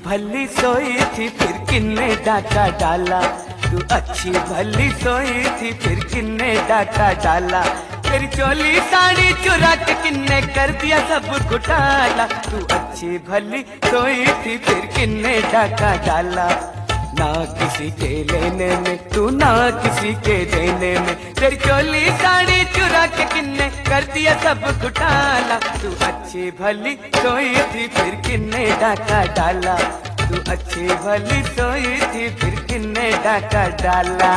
भली सोई थी फिर किन्ने डाका डाला। तू अच्छी भली सोई थी फिर किन्ने डाका डाला। तेरी चोली साड़ी चुरा के किन्ने कर दिया सब घुटाला। तू अच्छी भली सोई थी फिर किन्ने डाका डाला। ना किसी के लेने में तू ना किसी के देने में, तेरी चोली साड़ी चुरा के किन्ने कर दिया सब घुटाला। तू अच्छी भली सोई थी फिर किन्ने डाका डाला। तू अच्छी भली सोई थी फिर किन्ने डाका डाला।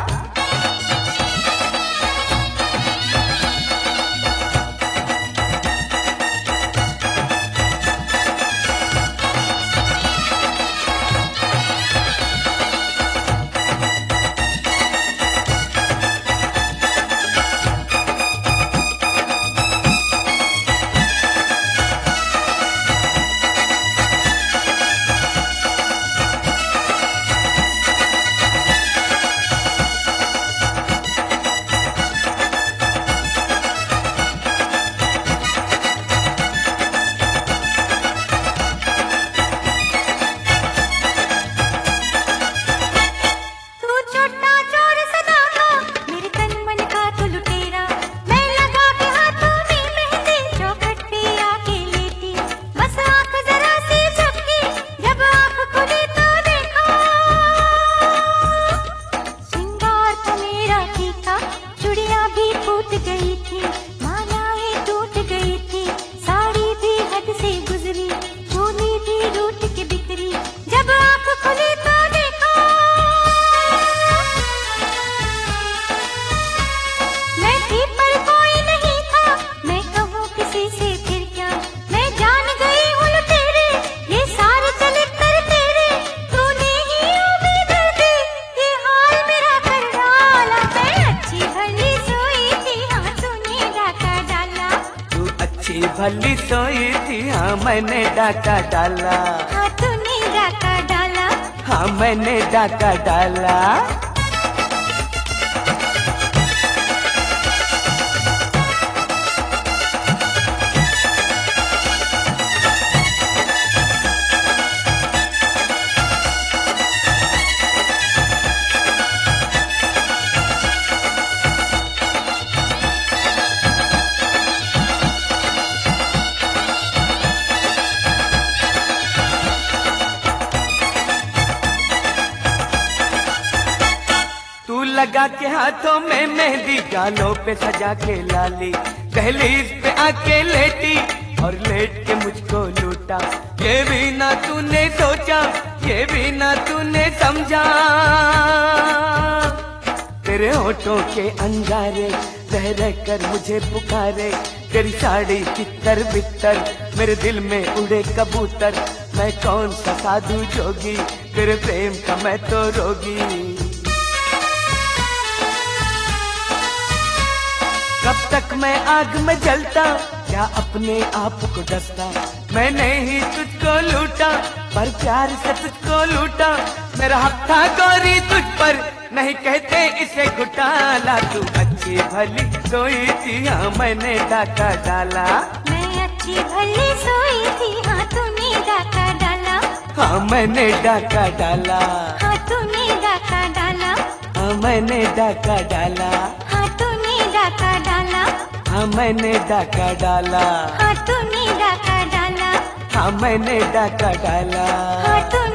भली सोई थी हाँ मैंने डाका डाला। हाँ तूने डाका डाला। हाँ मैंने डाका डाला। लगा के हाथों में मेहंदी, गालों पे सजा के लाली, दहलीज पे आके लेटी और लेट के मुझको लूटा। ये भी ना तूने सोचा, ये भी ना तूने समझा, तेरे होठों के अंगारे रह रह कर मुझे पुकारे। तेरी साड़ी तितर बितर मेरे दिल में उड़े कबूतर। मैं कौन सा साधु जोगी, तेरे प्रेम का मैं तो रोगी। कब तक मैं आग में जलता, क्या अपने आप को डसता। मैंने ही तुझको लूटा, पर प्यार से तुझको लूटा। मेरा हक था गोरी तुझ पर, नहीं कहते इसे घुटाला। तू अच्छी भली सोई थी हाँ मैंने डाका डाला। मैं अच्छी भली सोई थी हाँ तूने डाका डाला। हाँ मैंने डाका डाला। हाँ तूने डाका डाला। हाँ मैंने डाका डाला। हाँ तूने डाका डाला। हाँ मैंने डाका डाला। हाँ तूने डाका डाला। हाँ मैंने डाका डाला। हाँ तूने